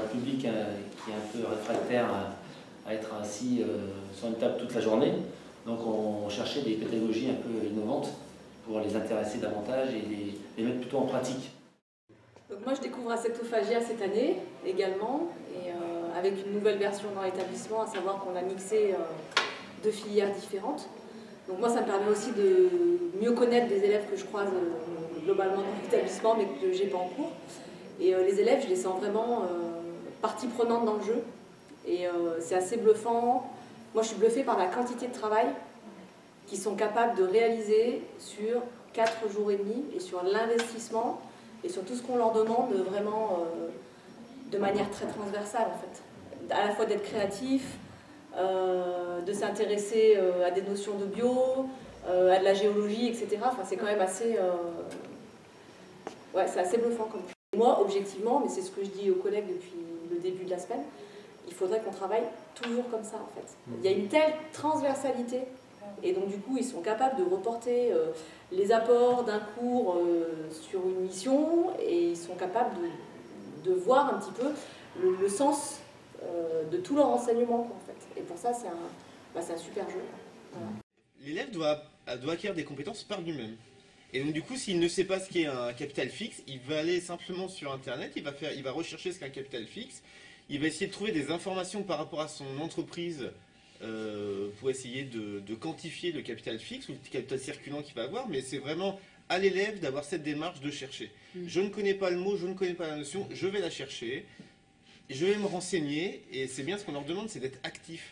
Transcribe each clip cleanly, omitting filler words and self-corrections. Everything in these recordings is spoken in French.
public qui est un peu réfractaire à être assis sur une table toute la journée. Donc on cherchait des pédagogies un peu innovantes pour les intéresser davantage et les mettre plutôt en pratique. Donc moi je découvre Insectophagia cette année également, et avec une nouvelle version dans l'établissement, à savoir qu'on a mixé 2 filières différentes. Donc moi ça me permet aussi de mieux connaître des élèves que je croise globalement dans l'établissement mais que j'ai pas en cours. Et les élèves, je les sens vraiment partie prenante dans le jeu. Et c'est assez bluffant. Moi je suis bluffée par la quantité de travail qu'ils sont capables de réaliser sur 4 jours et demi, et sur l'investissement et sur tout ce qu'on leur demande vraiment de manière très transversale en fait. À la fois d'être créatif, de s'intéresser à des notions de bio, à de la géologie, etc. Enfin, c'est quand même assez, ouais, c'est assez bluffant comme. Moi, objectivement, mais c'est ce que je dis aux collègues depuis le début de la semaine, il faudrait qu'on travaille toujours comme ça en fait. Il y a une telle transversalité. Et donc du coup, ils sont capables de reporter les apports d'un cours sur une mission, et ils sont capables de voir un petit peu le sens de tout leur enseignement en fait. Et pour ça, c'est un super jeu. Voilà. L'élève doit acquérir des compétences par lui-même. Et donc du coup, s'il ne sait pas ce qu'est un capital fixe, il va aller simplement sur Internet, il va rechercher ce qu'est un capital fixe, il va essayer de trouver des informations par rapport à son entreprise pour essayer de quantifier le capital fixe ou le capital circulant qu'il va avoir, mais c'est vraiment à l'élève d'avoir cette démarche de chercher. Je ne connais pas le mot, je ne connais pas la notion, je vais la chercher, je vais me renseigner, et c'est bien ce qu'on leur demande, c'est d'être actif,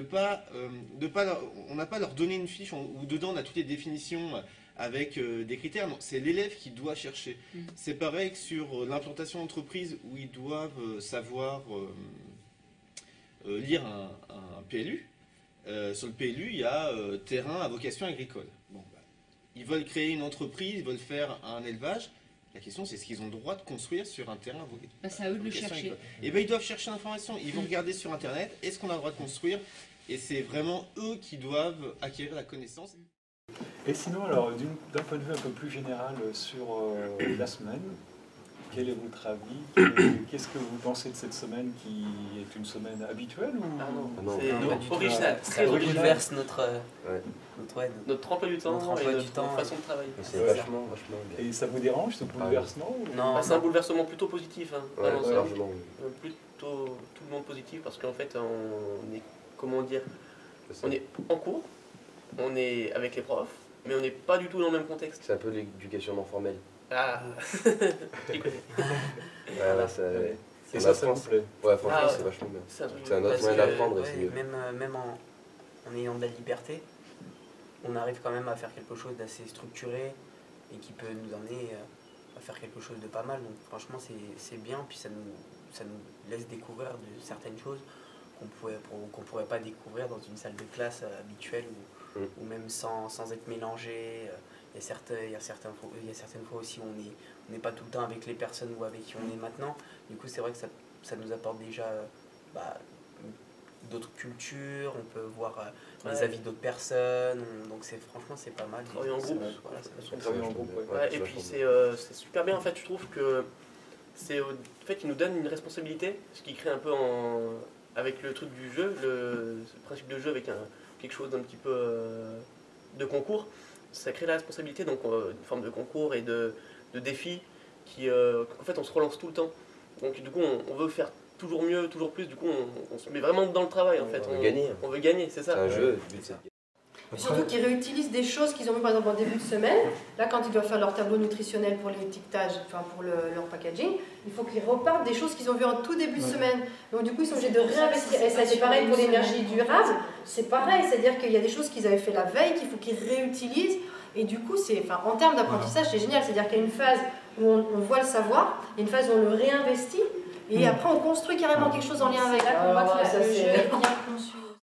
on n'a pas leur donner une fiche où dedans on a toutes les définitions avec des critères, non, c'est l'élève qui doit chercher. C'est pareil que sur l'implantation d'entreprise où ils doivent savoir lire un PLU. Sur le PLU, il y a terrain à vocation agricole. Bon, bah, ils veulent créer une entreprise, ils veulent faire un élevage. La question, c'est est-ce qu'ils ont le droit de construire sur un terrain à vocation agricole? C'est à eux de le chercher. Et bien, ils doivent chercher l'information. Ils vont regarder sur Internet, est-ce qu'on a le droit de construire? Et c'est vraiment eux qui doivent acquérir la connaissance. Et sinon, alors, d'un point de vue un peu plus général sur la semaine, quel est votre avis? Qu'est-ce que vous pensez de cette semaine qui est une semaine habituelle ou... C'est original, très bouleverse notre emploi du temps et notre façon de travailler. C'est vachement bien. Et ça vous dérange ce bouleversement ou... Non, c'est un bouleversement plutôt positif. Largement. Plutôt tout le monde positif parce qu'en fait on est, comment dire, on est en cours, on est avec les profs, mais on n'est pas du tout dans le même contexte. C'est un peu l'éducation non formelle. Ah, tu connais. Voilà, et ça vous plaît? Ouais, franchement, c'est vachement bien. C'est un autre moyen d'apprendre et c'est mieux. Même en ayant de la liberté, on arrive quand même à faire quelque chose d'assez structuré et qui peut nous amener à faire quelque chose de pas mal. Donc franchement, c'est bien, puis ça nous laisse découvrir de certaines choses qu'on pourrait pas découvrir dans une salle de classe habituelle ou même sans être mélangé. Il y a certaines fois aussi où on n'est pas tout le temps avec les personnes ou avec qui on est maintenant. Du coup, c'est vrai que ça nous apporte déjà d'autres cultures, on peut voir les avis d'autres personnes, donc franchement c'est pas mal. Travailler en groupe. Travailler en groupe, et puis c'est super bien en fait, je trouve que c'est en fait il nous donne une responsabilité, ce qui crée un peu avec le truc du jeu, le principe de jeu avec quelque chose d'un petit peu de concours. Ça crée la responsabilité, donc une forme de concours et de défi qui en fait on se relance tout le temps. Donc du coup on veut faire toujours mieux, toujours plus, du coup on se met vraiment dans le travail en fait. On veut gagner, c'est ça. C'est un jeu, Surtout qu'ils réutilisent des choses qu'ils ont mis par exemple en début de semaine. Là, quand ils doivent faire leur tableau nutritionnel pour l'étiquetage, enfin pour leur packaging, il faut qu'ils repartent des choses qu'ils ont vues en tout début de semaine. Donc du coup, ils sont obligés de réinvestir. Et ça, c'est pareil pour l'énergie durable. C'est pareil, c'est-à-dire qu'il y a des choses qu'ils avaient fait la veille qu'il faut qu'ils réutilisent. Et du coup, en termes d'apprentissage, c'est génial. C'est-à-dire qu'il y a une phase où on voit le savoir, il y a une phase où on le réinvestit, et après on construit carrément quelque chose en lien avec. Ça, c'est bien conçu.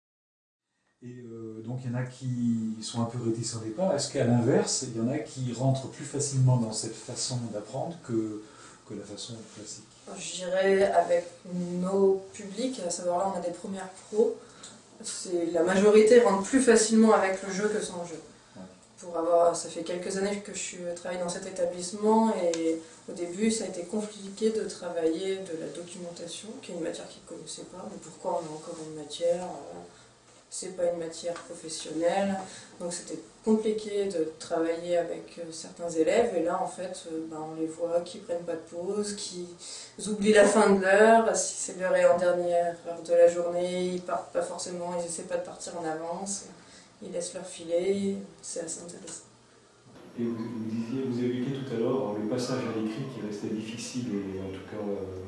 Et donc il y en a qui sont un peu réticents au départ. Est-ce qu'à l'inverse, il y en a qui rentrent plus facilement dans cette façon d'apprendre que la façon classique? Je dirais avec nos publics, à savoir là on a des premières pros, la majorité rentre plus facilement avec le jeu que sans le jeu. ça fait quelques années que je travaille dans cet établissement et au début ça a été compliqué de travailler de la documentation, qui est une matière qu'ils ne connaissaient pas, mais pourquoi on a encore une matière, c'est pas une matière professionnelle, donc c'était compliqué de travailler avec certains élèves et là en fait on les voit qui prennent pas de pause, qui oublient la fin de l'heure, si c'est l'heure est en dernière heure de la journée, ils partent pas forcément, ils essaient pas de partir en avance. Ils laissent leur filet, c'est assez intéressant. Et vous évoquiez tout à l'heure le passage à l'écrit qui restait difficile et en tout cas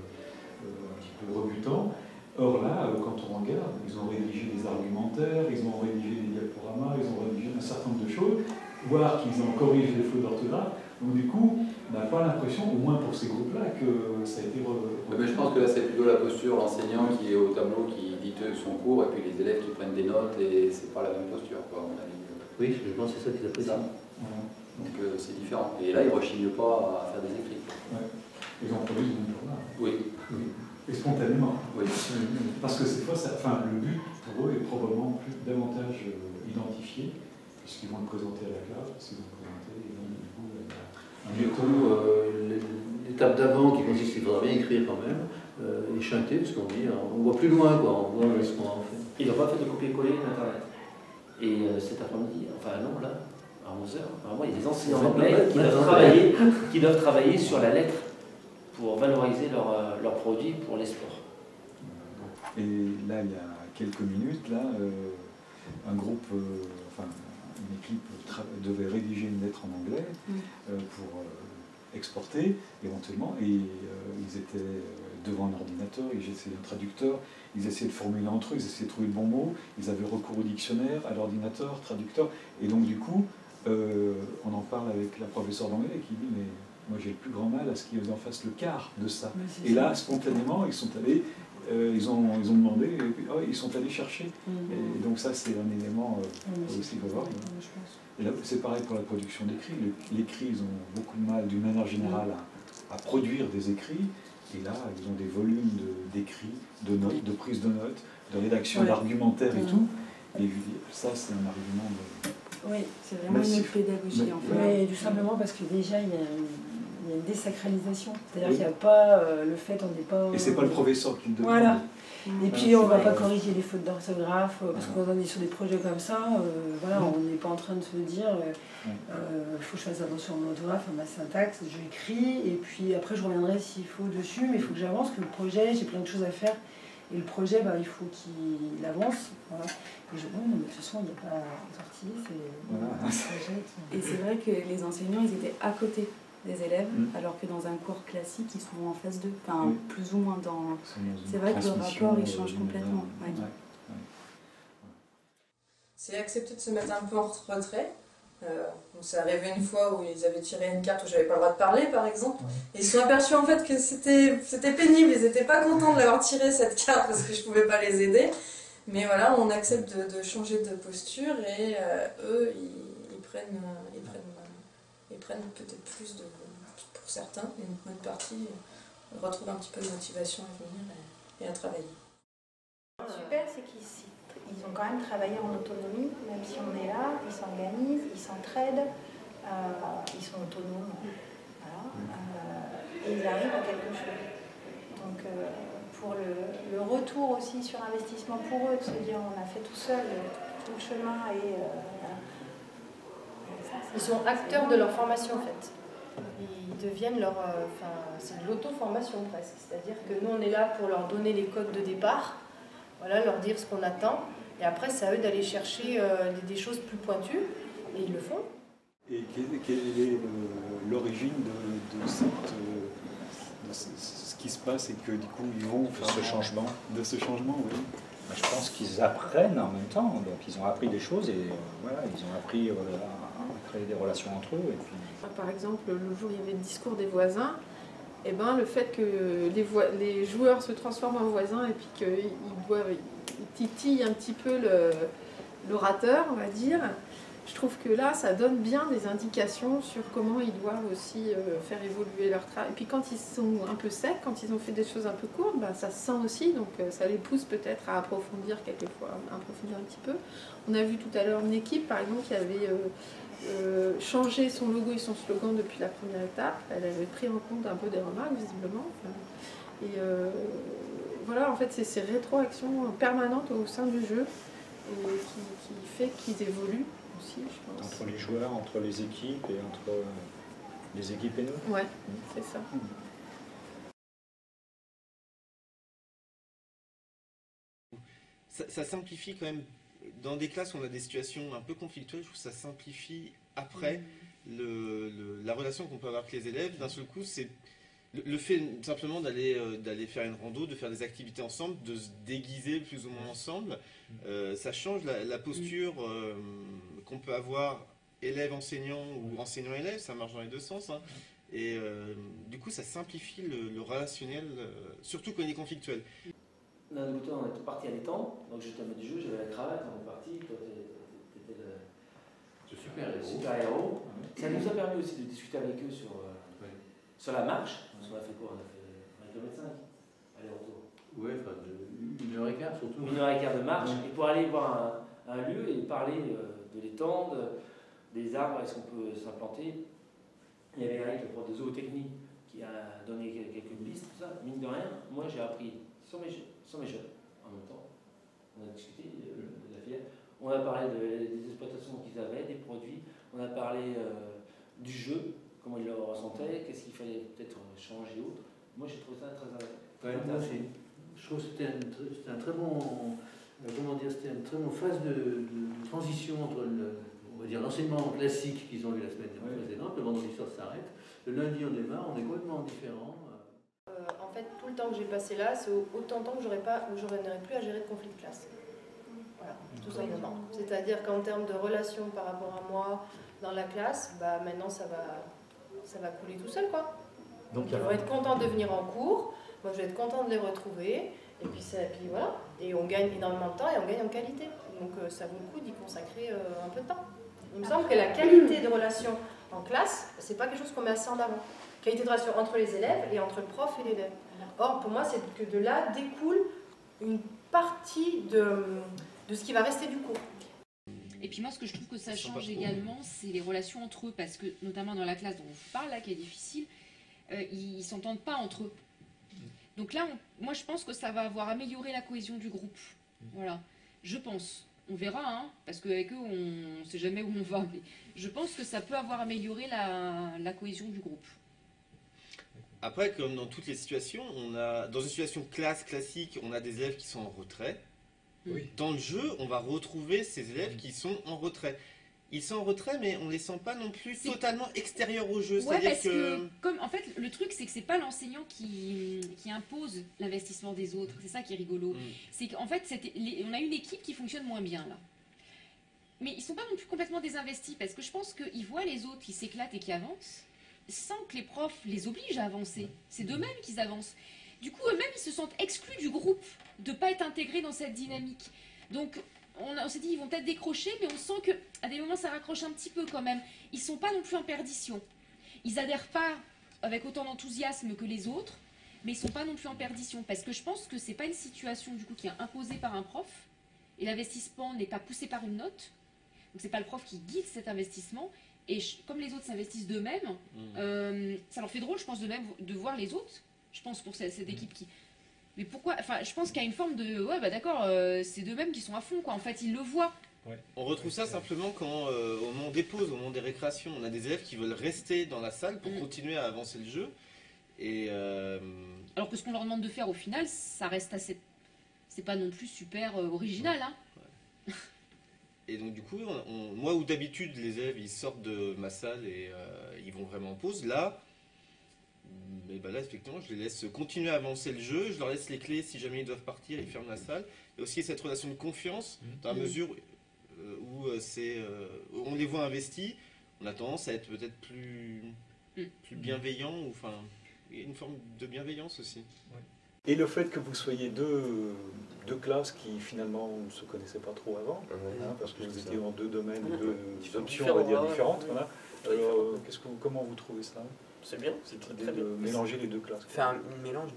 un petit peu rebutant. Or là, quand on regarde, ils ont rédigé des argumentaires, ils ont rédigé des diaporamas, ils ont rédigé un certain nombre de choses, voire qu'ils ont corrigé les fautes d'orthographe. Donc du coup, on n'a pas l'impression, au moins pour ces groupes-là, que ça a été... Mais je pense que là, c'est plutôt la posture, l'enseignant qui est au tableau, qui dit son cours, et puis les élèves qui prennent des notes, et c'est pas la même posture, quoi, à mon avis. Oui, je pense que c'est ça qu'ils apprécient. Donc c'est différent. Et là, ils ne rechignent pas à faire des écrits. Ouais. Ils en produisent du même journal. Oui. Et spontanément. Oui. Parce que cette fois, le but pour eux est probablement davantage identifié, puisqu'ils vont le présenter à la classe, parce qu'ils vont le présenter, et donc du coup, l'étape d'avant qui consiste, il faudra bien écrire quand même, est chantée, parce qu'on dit, on voit plus loin, quoi, on voit ce qu'on en fait. Ils n'ont pas fait de copier-coller d'Internet. Et cet après-midi, enfin non, là, à 11h, apparemment, il y a des enseignants anglais qui doivent travailler sur la lettre pour valoriser leurs produits pour les sports. Et là, il y a quelques minutes, là, un groupe, une équipe devait rédiger une lettre en anglais pour exporter éventuellement, et ils étaient devant un ordinateur, ils essayaient un traducteur, ils essayaient de formuler entre eux, ils essayaient de trouver le bon mot, ils avaient recours au dictionnaire, à l'ordinateur, traducteur, et donc du coup, on en parle avec la professeure d'anglais qui dit mais moi j'ai le plus grand mal à ce qu'ils en fassent le quart de ça. Et là, spontanément, ils sont allés, ils ont demandé, et puis, ils sont allés chercher. Et donc ça, c'est un élément aussi favorable. Et là, c'est pareil pour la production d'écrits. L'écrit, ils ont beaucoup de mal, d'une manière générale, à produire des écrits. Et là, ils ont des volumes d'écrits, de notes, de prise de notes, de rédaction d'argumentaires et tout. Et ça, c'est un argument Oui, c'est vraiment une pédagogie en fait. Oui, tout simplement parce que déjà, il y a une désacralisation. C'est-à-dire qu'il n'y a pas le fait, on n'est pas... Et c'est pas le professeur qui le demande. Voilà. Et puis on ne va pas corriger les fautes d'orthographe, parce qu'on est sur des projets comme ça, voilà, on n'est pas en train de se dire il faut que je fasse attention à mon orthographe, à ma syntaxe, j'écris, et puis après je reviendrai s'il faut dessus, mais il faut que j'avance, que le projet, j'ai plein de choses à faire, et le projet, il faut qu'il avance. Voilà. Et mais de toute façon, il n'y a pas sorti, Et c'est vrai que les enseignants, ils étaient à côté des élèves, alors que dans un cours classique, ils sont en phase 2, enfin plus ou moins dans... C'est vrai que le rapport, il change complètement. C'est accepté de se mettre un peu en retrait. C'est arrivé une fois où ils avaient tiré une carte où j'avais pas le droit de parler, par exemple, et ils se sont aperçus en fait que c'était pénible, ils n'étaient pas contents de l'avoir tiré cette carte parce que je pouvais pas les aider. Mais voilà, on accepte de changer de posture et eux, ils prennent peut-être plus pour certains, une bonne partie retrouvent un petit peu de motivation à venir et à travailler. Super, c'est qu'ils ont quand même travaillé en autonomie, même si on est là, ils s'organisent, ils s'entraident, ils sont autonomes, voilà, et ils arrivent à quelque chose. Donc pour le retour aussi sur investissement pour eux, de se dire on a fait tout seul tout le chemin et voilà. Ils sont acteurs de leur formation en fait. Ils deviennent leur... c'est de l'auto-formation presque. C'est-à-dire que nous on est là pour leur donner les codes de départ, voilà, leur dire ce qu'on attend, et après c'est à eux d'aller chercher des choses plus pointues, et ils le font. Et quelle est l'origine de ce qui se passe et que du coup ils vont faire ce changement. De ce changement, oui. Je pense qu'ils apprennent en même temps, donc ils ont appris des choses et voilà, ils ont appris à créer des relations entre eux. Et puis... Par exemple, le jour où il y avait le discours des voisins, et le fait que les joueurs se transforment en voisins et puis qu'ils titillent un petit peu l'orateur, on va dire, je trouve que là, ça donne bien des indications sur comment ils doivent aussi faire évoluer leur travail. Et puis quand ils sont un peu secs, quand ils ont fait des choses un peu courtes, ça se sent aussi, donc ça les pousse peut-être à approfondir quelquefois, approfondir un petit peu. On a vu tout à l'heure une équipe, par exemple, qui avait changé son logo et son slogan depuis la première étape. Elle avait pris en compte un peu des remarques, visiblement. Et voilà, en fait, c'est ces rétroactions permanentes au sein du jeu et qui fait qu'ils évoluent aussi, je pense. Entre les joueurs, entre les équipes et entre les équipes et nous. Ouais, c'est ça. Ça simplifie quand même. Dans des classes où on a des situations un peu conflictuelles, je trouve que ça simplifie après la relation qu'on peut avoir avec les élèves. D'un seul coup, c'est le fait simplement d'aller faire une rando, de faire des activités ensemble, de se déguiser plus ou moins ensemble. Ça change la posture qu'on peut avoir élève-enseignant ou enseignant-élève, ça marche dans les deux sens. Hein. Et du coup, ça simplifie le relationnel, surtout quand il est conflictuel. L'un de l'autre, on était parti à l'étang, donc j'étais en mode du jeu, j'avais la cravate, on est parti, toi t'étais le super-héros. Ça nous a permis aussi de discuter avec eux sur la marche. Parce qu'on a fait quoi? On a fait 1 km 5 aller-retour. Oui, enfin 1h15 surtout. 1h15 de marche, et pour aller voir un lieu et parler de l'étang, des arbres, est-ce qu'on peut s'implanter. Il y avait Eric, le prof de zootechnie, qui a donné quelques pistes, tout ça. Mine de rien, moi j'ai appris sur mes jeunes, en même temps. On a discuté de la filière. On a parlé des exploitations qu'ils avaient, des produits. On a parlé du jeu, comment ils le ressentaient, qu'est-ce qu'il fallait peut-être changer ou autre. Moi j'ai trouvé ça très intéressant. Je trouve que c'était un très bon, c'était une très bonne phase de transition entre on va dire l'enseignement classique qu'ils ont eu la semaine précédente. Le vendredi soir ça s'arrête. Le lundi on démarre, on est complètement différent. En fait, tout le temps que j'ai passé là, c'est autant de temps que je n'aurais plus à gérer de conflit de classe. Voilà, tout simplement. C'est-à-dire qu'en termes de relations par rapport à moi dans la classe, bah, maintenant ça va couler tout seul, quoi. Donc ils vont être contents de venir en cours, moi je vais être contente de les retrouver, et puis voilà. Et on gagne énormément de temps et on gagne en qualité. Donc ça vaut le coup d'y consacrer un peu de temps. Il me semble que la qualité de relation en classe, c'est pas quelque chose qu'on met assez en avant. Qualité de relation entre les élèves et entre le prof et l'élève. Or, pour moi, c'est que de là découle une partie de ce qui va rester du cours. Et puis moi, ce que je trouve que ça change également, c'est les relations entre eux, parce que, notamment dans la classe dont on vous parle, là, qui est difficile, ils ne s'entendent pas entre eux. Donc là, moi, je pense que ça va avoir amélioré la cohésion du groupe. Voilà, je pense. On verra, hein, parce qu'avec eux, on ne sait jamais où on va. Mais je pense que ça peut avoir amélioré la cohésion du groupe. Après, comme dans toutes les situations, dans une situation classique, on a des élèves qui sont en retrait. Oui. Dans le jeu, on va retrouver ces élèves qui sont en retrait. Ils sont en retrait, mais on ne les sent pas non plus totalement extérieurs au jeu. Ouais, parce que comme, en fait, le truc, c'est que c'est pas l'enseignant qui impose l'investissement des autres. C'est ça qui est rigolo. C'est qu'en fait, on a une équipe qui fonctionne moins bien, là. Mais ils ne sont pas non plus complètement désinvestis, parce que je pense qu'ils voient les autres qui s'éclatent et qui avancent, sans que les profs les obligent à avancer. C'est d'eux-mêmes qu'ils avancent. Du coup, eux-mêmes, ils se sentent exclus du groupe, de ne pas être intégrés dans cette dynamique. Donc, on s'est dit, ils vont peut-être décrocher, mais on sent qu'à des moments, ça raccroche un petit peu quand même. Ils ne sont pas non plus en perdition. Ils n'adhèrent pas avec autant d'enthousiasme que les autres, mais ils ne sont pas non plus en perdition. Parce que je pense que ce n'est pas une situation, du coup, qui est imposée par un prof, et l'investissement n'est pas poussé par une note. Donc, ce n'est pas le prof qui guide cet investissement. Et comme les autres s'investissent d'eux-mêmes, ça leur fait drôle, je pense, de voir les autres. Je pense pour cette équipe qui... Mais pourquoi? Enfin, je pense qu'il y a une forme de... Ouais, bah d'accord, c'est d'eux-mêmes qui sont à fond, quoi. En fait, ils le voient. Ouais. On retrouve ça simplement quand, au moment des pauses, au moment des récréations, on a des élèves qui veulent rester dans la salle pour continuer à avancer le jeu. Et alors que ce qu'on leur demande de faire, au final, ça reste assez... C'est pas non plus super original, hein. Ouais. Et donc du coup, moi où d'habitude les élèves ils sortent de ma salle et ils vont vraiment en pause, là, mais ben là effectivement je les laisse continuer à avancer le jeu, je leur laisse les clés si jamais ils doivent partir, ils ferment la salle. Il y a aussi cette relation de confiance, dans la mesure où on les voit investis, on a tendance à être peut-être plus bienveillant, ou enfin une forme de bienveillance aussi. Ouais. Et le fait que vous soyez deux classes qui finalement ne se connaissaient pas trop avant, parce que vous étiez dans deux domaines, deux options on va dire différentes. Voilà. Alors, comment vous trouvez ça? C'est bien. Cette idée de mélanger les deux classes. Faire un mélange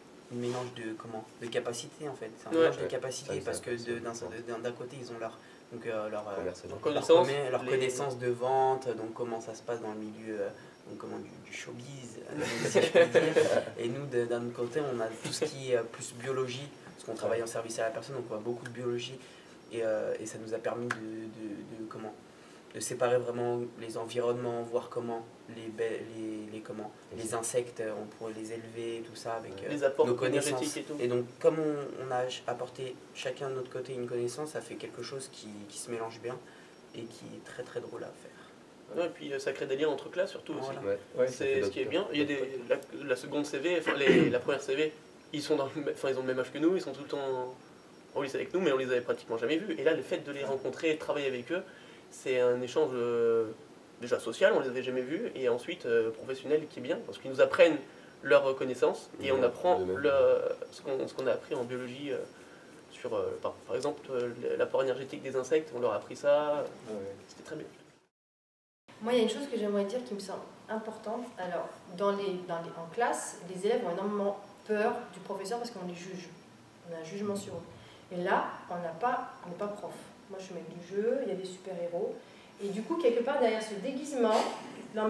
de capacité en fait. C'est un mélange de capacité parce que d'un côté ils ont Donc leur connaissance de vente, donc comment ça se passe dans le milieu du showbiz, si je peux dire. Et nous, d'un autre côté, on a tout ce qui est plus biologie, parce qu'on travaille en service à la personne, donc on a beaucoup de biologie. Et ça nous a permis de séparer vraiment les environnements, voir comment les insectes, on pourrait les élever, tout ça, avec les apports nos connaissances. Et tout. Et donc, comme on a apporté chacun de notre côté une connaissance, ça fait quelque chose qui se mélange bien et qui est très très drôle à faire. Ouais, et puis ça crée des liens entre classes surtout aussi. Voilà. Ouais, c'est ce qui est bien. Il y a la seconde CV, la première CV, ils ont le même âge que nous, ils sont tout le temps au lycée avec nous, mais on les avait pratiquement jamais vus. Et là, le fait de les rencontrer et de travailler avec eux, c'est un échange déjà social, on les avait jamais vus, et ensuite professionnel qui est bien, parce qu'ils nous apprennent leurs connaissances et on apprend ce qu'on a appris en biologie sur, par exemple, l'apport énergétique des insectes. On leur a appris ça, c'était très bien. Moi, il y a une chose que j'aimerais dire qui me semble importante. Alors, en classe, les élèves ont énormément peur du professeur parce qu'on les juge. On a un jugement sur eux. Et là, on n'est pas prof. Moi, je suis maître du jeu, il y a des super-héros. Et du coup, quelque part, derrière ce déguisement, on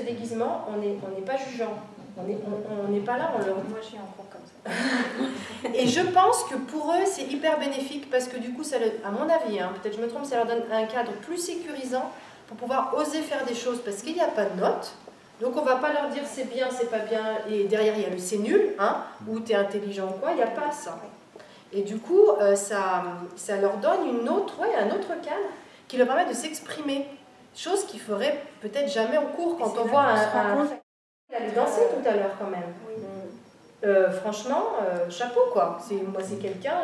n'est pas jugeant. On n'est pas là, on leur... Moi, je suis en cours comme ça. Et je pense que pour eux, c'est hyper bénéfique parce que du coup, à mon avis, peut-être je me trompe, ça leur donne un cadre plus sécurisant pour pouvoir oser faire des choses parce qu'il n'y a pas de notes. Donc on ne va pas leur dire c'est bien, c'est pas bien, et derrière il y a le c'est nul, ou tu es intelligent ou quoi, il n'y a pas ça. Et du coup, ça leur donne un autre cadre qui leur permet de s'exprimer. Chose qu'ils feraient peut-être jamais en cours quand on voit Il allait danser tout à l'heure quand même. Oui. Franchement, chapeau quoi. Moi c'est quelqu'un,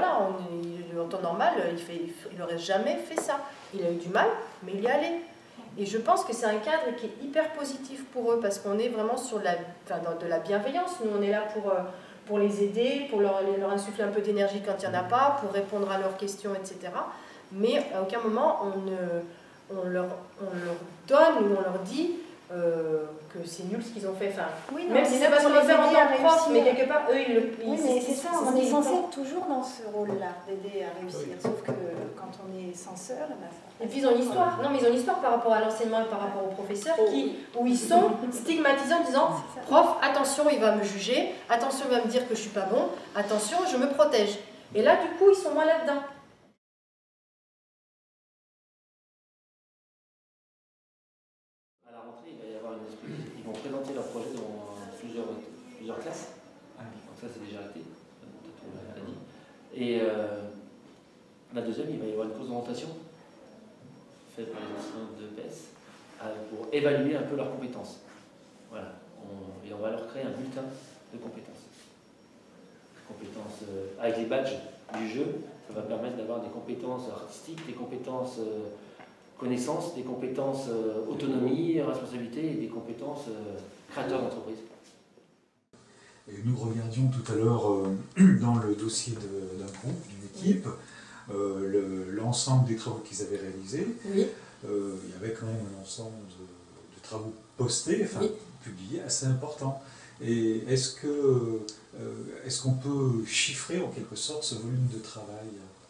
en temps normal, il n'aurait jamais fait ça. Il a eu du mal, mais il y est allé. Et je pense que c'est un cadre qui est hyper positif pour eux parce qu'on est vraiment sur de la bienveillance. Nous on est là pour les aider, pour leur insuffler un peu d'énergie quand il n'y en a pas, pour répondre à leurs questions, etc. Mais à aucun moment on leur donne ou on leur dit que c'est nul ce qu'ils ont fait. Même si c'est parce qu'on va faire en tant que prof, mais quelque part, eux, mais c'est ça, on est censé être toujours dans ce rôle-là, d'aider à réussir. Sauf que quand on est censeur, et puis ils ont une histoire. Non, mais ils ont une histoire par rapport à l'enseignement et par rapport aux professeurs où ils sont stigmatisés en disant prof, attention, il va me juger, attention, il va me dire que je suis pas bon, attention, je me protège. Et là, du coup, ils sont moins là-dedans. Ils vont présenter leur projet devant plusieurs classes. Donc ça c'est déjà acté. Et la deuxième, il va y avoir une pause d'orientation faite par les enseignants de PS pour évaluer un peu leurs compétences. Voilà. Et on va leur créer un bulletin de compétences. Avec les badges du jeu, ça va permettre d'avoir des compétences artistiques, des compétences connaissances, des compétences autonomie, responsabilité et des compétences créateurs d'entreprise. Et nous regardions tout à l'heure dans le dossier d'un groupe, d'une équipe, l'ensemble des travaux qu'ils avaient réalisés. Oui. Il y avait quand même un ensemble de travaux postés, publiés, assez importants. Et est-ce qu'on peut chiffrer en quelque sorte ce volume de travail ?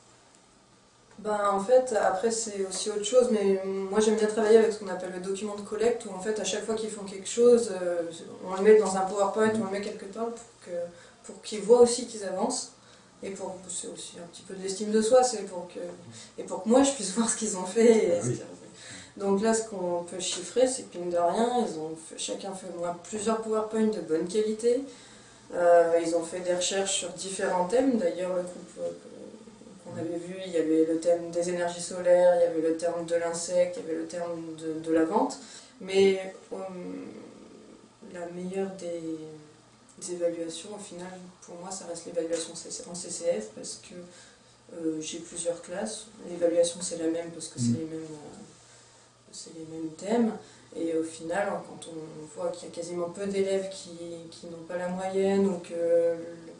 En fait, après c'est aussi autre chose, mais moi j'aime bien travailler avec ce qu'on appelle le document de collecte, où en fait à chaque fois qu'ils font quelque chose, on le met dans un PowerPoint, on le met quelque part pour qu'ils voient aussi qu'ils avancent, et c'est aussi un petit peu de l'estime de soi, c'est pour que moi je puisse voir ce qu'ils ont fait. Donc là, ce qu'on peut chiffrer, c'est que mine de rien, chacun fait au moins plusieurs PowerPoints de bonne qualité, ils ont fait des recherches sur différents thèmes, d'ailleurs le groupe... On avait vu, il y avait le thème des énergies solaires, il y avait le terme de l'insecte, il y avait le terme de la vente. Mais la meilleure des évaluations, au final, pour moi, ça reste l'évaluation en CCF parce que j'ai plusieurs classes. L'évaluation, c'est la même parce que c'est les mêmes thèmes. Et au final, quand on voit qu'il y a quasiment peu d'élèves qui n'ont pas la moyenne ou que...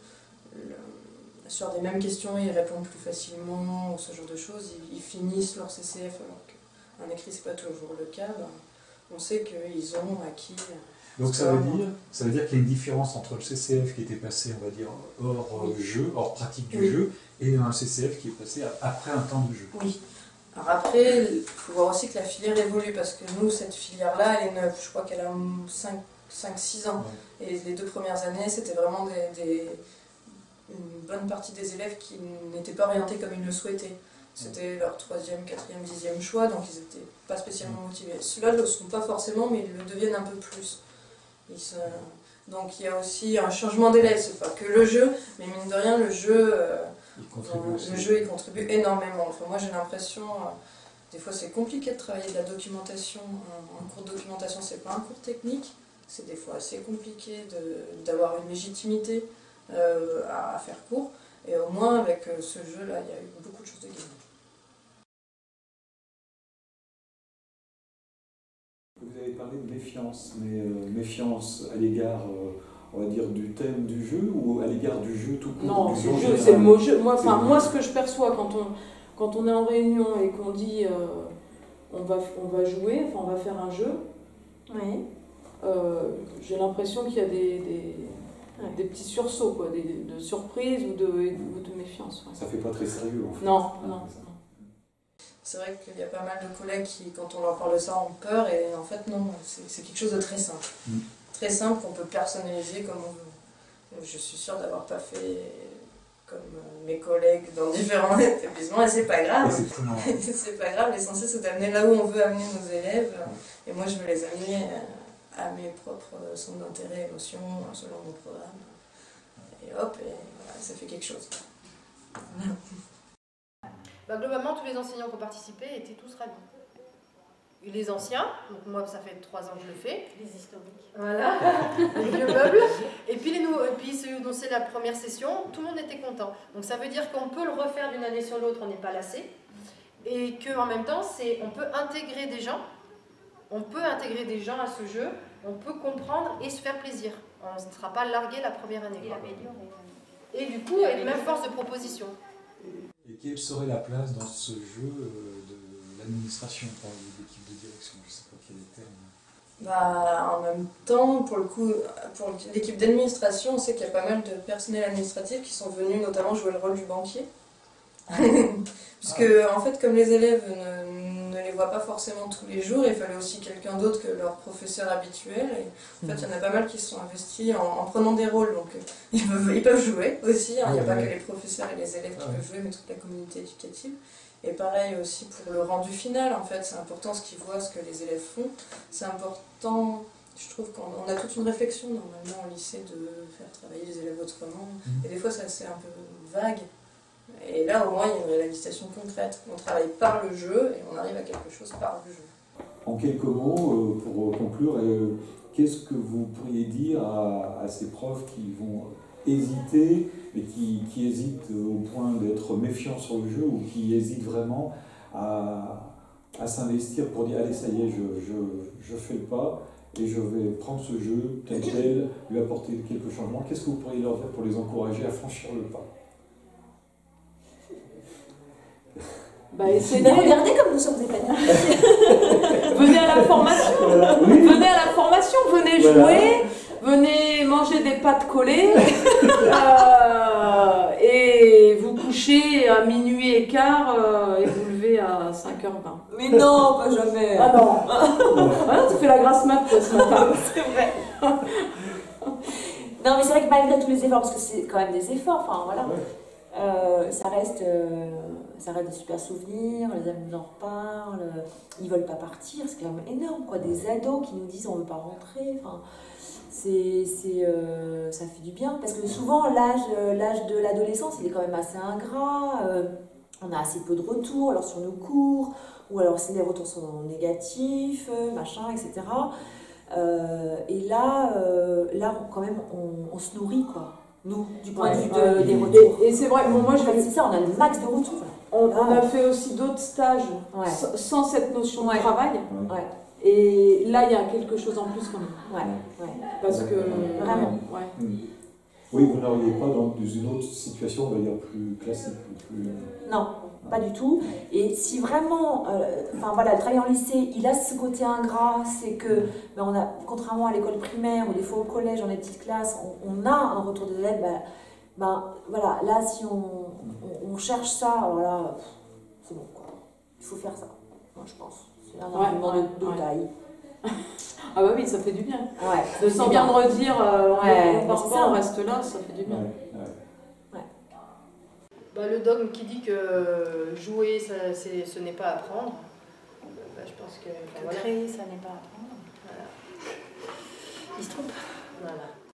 sur des mêmes questions, ils répondent plus facilement, ou ce genre de choses, ils finissent leur CCF, alors qu'un écrit, c'est pas toujours le cas, on sait qu'ils ont acquis... Donc ça veut dire qu'il y a une différence entre le CCF qui était passé, on va dire, hors jeu, hors pratique du jeu, et un CCF qui est passé après un temps de jeu. Oui, Alors après, il faut voir aussi que la filière évolue, parce que nous, cette filière-là, elle est neuve. Je crois qu'elle a 5-6 ans. Et les 2 premières années, c'était vraiment une bonne partie des élèves qui n'étaient pas orientés comme ils le souhaitaient. C'était leur 3e, 4e, 10e choix, donc ils n'étaient pas spécialement motivés. Ceux-là ne le sont pas forcément, mais ils le deviennent un peu plus. Donc il y a aussi un changement d'élèves, c'est pas que le jeu, mais mine de rien, le jeu, il contribue énormément. Enfin, moi j'ai l'impression, des fois c'est compliqué de travailler de la documentation. Un cours de documentation, c'est pas un cours technique, c'est des fois assez compliqué d'avoir une légitimité à faire cours. Et au moins avec ce jeu-là, il y a eu beaucoup de choses de gagnées. Vous avez parlé de méfiance, mais méfiance à l'égard, on va dire, du thème du jeu ou à l'égard du jeu tout court? Non, c'est le mot jeu. Moi, ce que je perçois quand on est en réunion et qu'on dit on va jouer, enfin on va faire un jeu, oui. J'ai l'impression qu'il y a des petits sursauts, quoi, de surprise ou de méfiance. Ouais. Ça fait pas très sérieux en fait. Non. C'est vrai qu'il y a pas mal de collègues qui, quand on leur parle de ça, ont peur, et en fait non, c'est quelque chose de très simple. Très simple, qu'on peut personnaliser comme on veut. Je suis sûre d'avoir pas fait comme mes collègues dans différents établissements, et c'est pas grave. C'est pas grave, l'essentiel c'est d'amener là où on veut amener nos élèves, et moi je veux les amener à mes propres centres d'intérêt, émotions, selon mon programme. Et hop, et voilà, ça fait quelque chose. Voilà. Bah, globalement, tous les enseignants qui ont participé étaient tous ravis. Et les anciens, donc moi ça fait 3 ans que je le fais. Les historiques. Voilà, les vieux meubles. Et puis ceux dont c'est la première session, tout le monde était content. Donc ça veut dire qu'on peut le refaire d'une année sur l'autre, on n'est pas lassé. Et qu'en même temps, on peut intégrer des gens. On peut intégrer des gens à ce jeu, on peut comprendre et se faire plaisir. On ne sera pas largué la première année. Et l'améliorer. Et du coup, avec même force de proposition. Et quelle serait la place dans ce jeu de l'administration, par l'équipe de direction? Je ne sais pas quel est le terme. Bah, en même temps, pour le coup, pour l'équipe d'administration, on sait qu'il y a pas mal de personnel administratif qui sont venus notamment jouer le rôle du banquier. Puisque, en fait, comme les élèves ne les voient pas forcément tous les jours, il fallait aussi quelqu'un d'autre que leur professeur habituel. Et, en fait, il y en a pas mal qui se sont investis en prenant des rôles. Donc, ils peuvent jouer aussi. Hein. Il n'y a pas que les professeurs et les élèves qui peuvent jouer, mais toute la communauté éducative. Et pareil aussi pour le rendu final, en fait. C'est important ce qu'ils voient, ce que les élèves font. C'est important, je trouve qu'on a toute une réflexion normalement au lycée de faire travailler les élèves autrement. Et des fois, c'est un peu vague. Et là, au moins, il y a une réalisation concrète. On travaille par le jeu et on arrive à quelque chose par le jeu. En quelques mots, pour conclure, qu'est-ce que vous pourriez dire à ces profs qui vont hésiter, et qui hésitent au point d'être méfiants sur le jeu, ou qui hésitent vraiment à s'investir pour dire « Allez, ça y est, je fais le pas et je vais prendre ce jeu tel quel, lui apporter quelques changements ». Qu'est-ce que vous pourriez leur dire pour les encourager à franchir le pas? Essayez. Regardez comme nous sommes épanouis. Venez à la formation, venez à la formation, venez jouer, venez manger des pâtes collées et vous couchez à minuit et quart et vous levez à 5h20. Mais non, pas jamais. Ah non. Ah, tu fais la grasse mat toi ce matin. C'est vrai. Non, mais c'est vrai que malgré tous les efforts, parce que c'est quand même des efforts, enfin voilà. Ça reste des super souvenirs, les amis nous en reparlent, ils veulent pas partir, c'est quand même énorme, quoi. Des ados qui nous disent on veut pas rentrer, enfin, ça fait du bien, parce que souvent l'âge de l'adolescence il est quand même assez ingrat, on a assez peu de retours alors sur nos cours, ou alors si les retours sont négatifs, machin, etc. Et là quand même on se nourrit, quoi. Nous, du point de vue des retours. Et c'est vrai, bon, moi c'est ça, on a le max de retours. On a fait aussi d'autres stages sans cette notion de travail. Et là, il y a quelque chose en plus quand même. Parce que vraiment. Oui, vous n'auriez pas dans une autre situation, on va dire, plus classique. Non, pas du tout. Et si vraiment, le travail en lycée, il a ce côté ingrat, c'est que, on a, contrairement à l'école primaire ou des fois au collège, dans les petites classes, on a un retour des élèves, voilà, là, si on cherche ça, alors là, c'est bon, quoi. Il faut faire ça, moi je pense. C'est un argument de taille. Ah bah oui, ça fait du bien. Ouais, de s'entendre dire on reste là, ça fait du bien. Bah, le dogme qui dit que jouer, ce n'est pas apprendre, bah, je pense que... Créer, ça n'est pas apprendre. Voilà. Il se trompe. Voilà.